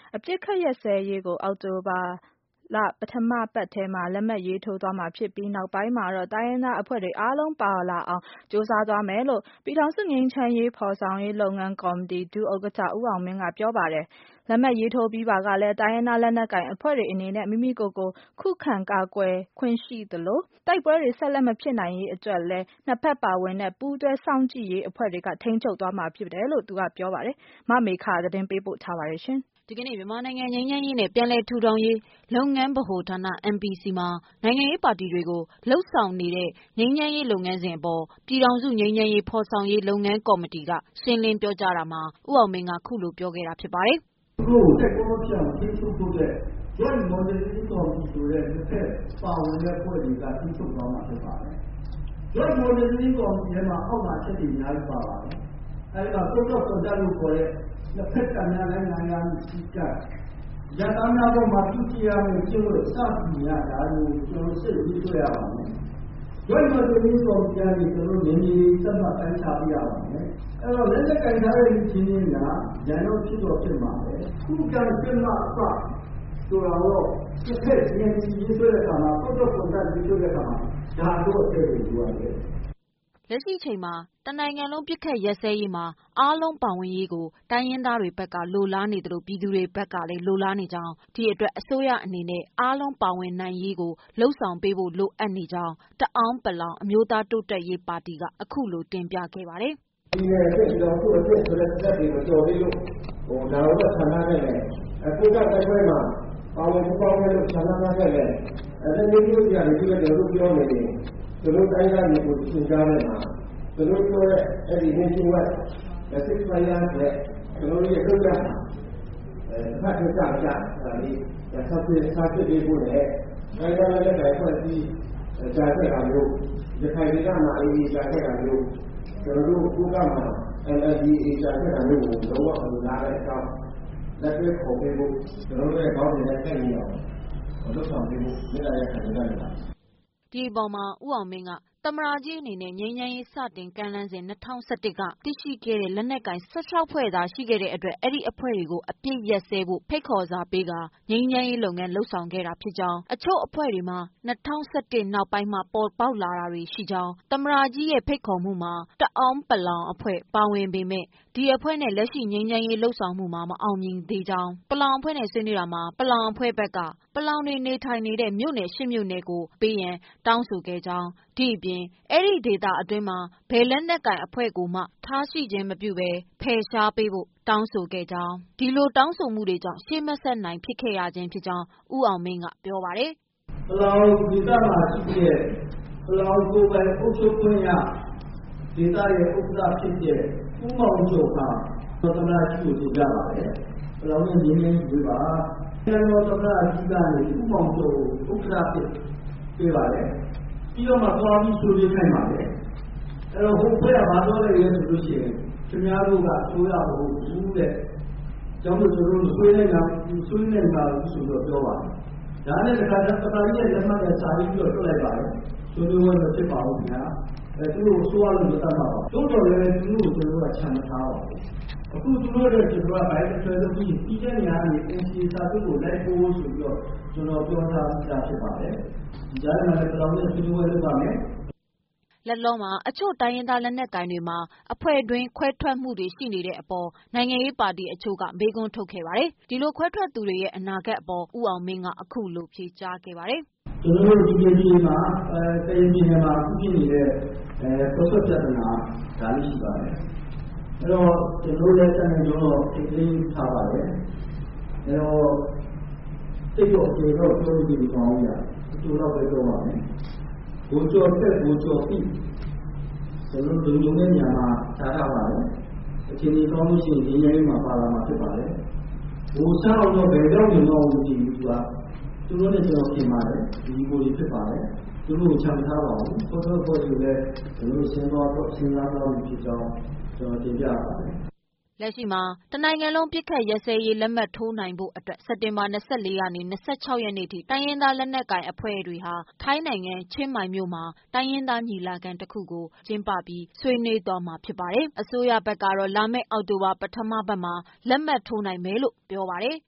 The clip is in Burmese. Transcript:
အပစ်အခတ်ရပ်စဲရေးကိုအောက်တိုဘာလပထမပတ်ထဲမှာလက်မှတ်ရေးထိုးသွားမှာဖြစ်ပြီးနောက်ပိုင်းမှာတော့တိုင်းရင်းသားအဖွဲ့တွေအားလုံးပါလာအောင်ကြိုးစားသွားမယ်လို့ပြည်ထောင်စုငြိမ်းချမ်းရေးဖော်ဆောင်ရေးလုပ်ငန်းကော်မတီဒုဥက္ကဋ္ဌဦးအောင်မင်းကပြောပါတယ်။လက်မှတ်ရေးထိုးပြီးပါကလည်းတိုင်းရင်းသားလက်နက်ကိုင်အဖွဲ့တွေအနေနဲ့မိမိကိုယ်ကိုခုခံကာကွယ်ခွင့်ရှိသလိုတိုက်ပွဲတွေဆက်လက်မဖြစ်နိုင်ရေးအတွက်လည်းနှစ်ဖက်ပါဝင်တဲ့ပူးတွဲစောင့်ကြည့်ရေးအဖွဲ့တွေကထိန်းချုပ်သွားမှာဖြစ်တယ်လို့သူကပြောပါတယ်။မမေခသတင်းပေးပို့ထားပါတယ်ရှင်။ဒီကနေ့မြန်မာနိုင်ငံငြိမ်းချမ်းရေးနဲ့ပြန်လည်ထူထောင်ရေးလုပ်ငန်းဗဟိုဌာန MPC မှာနိုင်ငံရေးပါတီတွေကိုလှုပ်ဆောင်နေတဲ့ငြိမ်းချမ်းရေးလုပ်ငန်းစဉ်အပေါ်ပြည်ထောင်စုငြိမ်းချမ်းရေးဖော်ဆောင်ရေးလုပ်ငန်းကော်မတီကရှင်းလင်းပြောကြားတာမှာဦးအောင်မင်းကခုလိုပြောခဲ့တာဖြစ်ပါတယ်။အခုတက်ပေါ်ပြောင်းထိထုတ်ဖို့တဲ့ Joint Mobilization Committee ဆိုတဲ့တစ်ဖက်ပါဝင်တဲ့ဖွဲ့တွေကထိထုတ်သွားမှာဖြစ်ပါတယ်။ Joint Mobilization Committee ထဲမှာအောက်မှာချက်တွေအများကြီးပါပါတယ်။အဲဒီမှာကိုတော့ပေါ်ကြလို့ခေါ်တဲ့လက်ဖက်ကများလည်းနိုင်ငံစီကရတနာပေါ်မှာသူကြည့်ရမယ်ကျိုးလို့စသည်ရတာလို့ကျွန်တော်စိတ်ပြီးတွေ့ရပါမယ်။ Joint Mobilization Committee ကနေကျွန်တော်နည်းနည်းသတ်မှတ်တိုင်းချပြရပါမယ်။အဲ့တော့လက်လက်ကင်ထားတဲ့လူချင်းချင်းကရန်တော့ဖြစ်တော့ဖြစ်မှာပဲခုကံပြမအပဆိုတော့တစ်ဖက်ဉာဏ်ကြီးရေးဆွဲတဲ့အခါမှာကိုတော့ပုံစံရေးဆွဲတဲ့အခါမှာဒါတော့တဲ့လို့ပြောရတယ်လက်ရှိချိန်မှာတနိုင်ငံလုံးပြစ်ခတ်ရက်စဲရေးမှာအားလုံးပါဝင်ရေးကိုတိုင်းရင်းသားတွေဘက်ကလိုလားနေတယ်လို့ပြည်သူတွေဘက်ကလည်းလိုလားနေကြောင်းဒီအတွက်အစိုးရအနေနဲ့အားလုံးပါဝင်နိုင်ရေးကိုလှုံ့ဆော်ပေးဖို့လိုအပ်နေကြောင်းတအောင်းပလောင်အမျိုးသားတိုးတက်ရေးပါတီကအခုလိုတင်ပြခဲ့ပါတယ်။ဒီနယ်အတွက်ကျွန်တော်တို့အတွက်ဆိုတဲ့စက်တွေမတော်သေးလို့ဒါတော့ဆန္ဒနဲ့လည်းအခုကတိုက်ပွဲမှာပါဝင်ပူးပေါင်းလို့ဆန္ဒနဲ့လည်းအဲဒီလိုမျိုးကြီးရတယ်ဒီကကျွန်တော်တို့ပြောနေတယ်သူတို့တိုင်းသားတွေကိုသင်ကြားနေမှာသူတို့ပြောတဲ့အဲ့ဒီ nationwide message fire နဲ့ကျွန်တော်တို့ရဲ့ထုတ်တာဖတ်ထုတ်တာဒါလေးဆက်ပြီးစားဖြစ်ပြီးဖို့နဲ့တိုင်းသားလည်းတိုင်းဖွဲ့ပြီးကြားခဲ့တာမျိုးဒီခိုင်ဒေသမှာအေးအေးကြားခဲ့တာမျိုးကျွန်တော်တို့ကိုကမှာ LLDA ကြားခဲ့တာမျိုးကိုလုံးဝမလာတဲ့အကြောင်းလက်တွေ့ခေါ်ပေးဖို့ကျွန်တော်တို့ရဲ့ခေါင်းစဉ်နဲ့တက်နေအောင်လုပ်ဆောင်ပေးဖို့မြစ်တာရဲ့ခံယူနေတာဒီအပေါ်မှာဦးအောင်မင်းကသမ္မတကြီးအနေနဲ့ငြိမ်းချမ်းရေးစတင်ကမ်းလှမ်းစဉ်2011ကတရှိခဲ့တဲ့လက်နက်ကိုင်16ဖွဲ့သာရှိခဲ့တဲ့အတွက်အဲ့ဒီအဖွဲ့တွေကိုအပြစ်ရက်စဲဖို့ဖိတ်ခေါ်စာပေးကငြိမ်းချမ်းရေးလုပ်ငန်းလှုပ်ဆောင်ခဲ့တာဖြစ်ကြောင်းအချို့အဖွဲ့တွေမှာ2011နောက်ပိုင်းမှာပေါ်ပေါက်လာတာတွေရှိကြောင်းသမ္မတကြီးရဲ့ဖိတ်ခေါ်မှုမှာတအောင်းပလောင်အဖွဲ့ပါဝင်ပေမဲ့ဒီအဖွဲ့နဲ့လက်ရှိငြိမ်းချမ်းရေးလှုပ်ဆောင်မှုမှာမအောင်မြင်သေးကြောင်းပလောင်အဖွဲ့နဲ့ဆွေးနွေးတာမှာပလောင်အဖွဲ့ဘက်ကပလောင်တွေနေထိုင်နေတဲ့မြို့နယ်10မြို့နယ်ကိုပေးရန်တောင်းဆိုခဲ့ကြောင်းဒီအပြင်အဲ့ဒီဒေသအတွင်းမှာဘယ်လက်နက်ကိုင်အဖွဲ့ကိုမှထားရှိခြင်းမပြုဘဲဖယ်ရှားပေးဖို့တောင်းဆိုခဲ့ကြောင်းဒီလိုတောင်းဆိုမှုတွေကြောင့်ရှေ့မဆက်နိုင်ဖြစ်ခဲ့ရခြင်းဖြစ်ကြောင်းဦးအောင်မင်းကပြောပါတယ်ပလောင်ဒေသမှာရှိတဲ့ပလောင်ကိုယ်ပိုင်အုပ်ချုပ်ခွင့်ရဒေသရဲ့ဥက္ကဋ္ဌဖြစ်တဲ့ဦးမောင်ကျော်ကသမ္မတကြီးကိုတင်ပြပါတယ်ပလောင်ရဲ့ညီမတွေပါကျွန်တော်သမ္မတကြီးကနေဦးမောင်ကျော်ကိုဥက္ကဋ္ဌဖြစ်ပြပါတယ်ပြီးတော့မှသွားပြီးဆိုပြခိုင်းပါတယ်အဲ့တော့ဟိုဘက်ကဘာပြောလဲဆိုလို့ရှိရင်ခင်ဗျားတို့ကအစိုးရမဟုတ်ဘူးတဲ့ကျောင်းတို့ဆွေးနေတာဆိုတော့ပြောပါတယ်ဒါနဲ့တခါတည်းပတာကြီးရဲ့လက်မှတ်နဲ့စာရေးပြီးတော့ထွက်လိုက်ပါတယ်ဆွေးနွေးပွဲမဖြစ်ပါဘူးခင်ဗျာသူတို့ဆိုရလို့မတတ်ပါဘူးတို့တော်လည်းသူတို့ကိုကျွန်တော်ကချမ်းမထားပါဘူးအခုသူတို့ရဲ့ကျွန်တော်ကဘိုင်းတစ်ဆွဲလို့ပြီးတဲ့နေရာကနေ NCA စာချုပ်ကိုလိုက်ပို့ဆိုပြီးတော့ကျွန်တော်ပြောထားတာဖြစ်ပါတယ်ဒီကြားထဲမှာလည်းကျွန်တော်တို့ဆွေးနွေးပွဲလုပ်ပါမယ်လက်လုံးမှာအချို့တိုင်းရင်းသားလက်နက်ကိုင်တွေမှာအဖွဲ့တွင်းခွဲထွက်မှုတွေရှိနေတဲ့အပေါ်နိုင်ငံရေးပါတီအချို့ကမေးခွန်းထုတ်ခဲ့ပါတယ်။ဒီလိုခွဲထွက်သူတွေရဲ့အနာဂတ်အပေါ်ဦးအောင်မင်းကအခုလိုဖြေကြားခဲ့ပါတယ်။ကျွန်တော်တို့ဒီပြည်မှာတရင်ပြည်မှာအခုဖြစ်နေတဲ့ပုစပြဿနာဒါလေးရှိပါတယ်။အဲ့တော့ကျွန်တော်လည်းတန်ကျွန်တော်သိသိထားပါတယ်။အဲ့တော့စိတ်တော့အကျေတော့ပြောလို့ဒီကောင်းရအကျိုးတော့ပဲပြောပါမယ်။ကိုကျော်တက်ကိုကျော်ပြီကျွန်တော်တို့လုံတဲ့ညမှာထားထားပါတယ်အချိန်ကြီးကောင်းလို့ရှိရင်ဒီနေ့လေးမှာပါလာမှာဖြစ်ပါတယ်ဘိုးဆောင်တော့ဘယ်တော့မှမဟုတ်ဘူးဒီကသူတို့နဲ့ကျွန်တော်ပြင်ပါတယ်ဒီကိုကြီးဖြစ်ပါတယ်သူတို့ချမ်းထားပါဘူးပေါ်တော့ပေါ်ယူလဲကျွန်တော်စဉ်းစားတော့စဉ်းစားတော့ဖြစ်ကြောင်းကျွန်တော်တင်ပြပါတယ်လက်ရှိမှာတနိုင်ငံလုံးပြစ်ခတ်ရက်စဲရေးလက်မှတ်ထိုးနိုင်ဖို့အတွက်စက်တင်ဘာ24ရက်နေ့26ရက်နေ့ထိတိုင်းရင်းသားလက်နက်ကိုင်အဖွဲ့တွေဟာထိုင်းနိုင်ငံချင်းမိုင်မြို့မှာတိုင်းရင်းသားညီလာခံတစ်ခုကိုကျင်းပပြီးဆွေးနွေးသွားမှာဖြစ်ပါတယ်။အစိုးရဘက်ကတော့လာမယ့်အောက်တိုဘာပထမပတ်မှာလက်မှတ်ထိုးနိုင်မယ်လို့ပြောပါတယ်။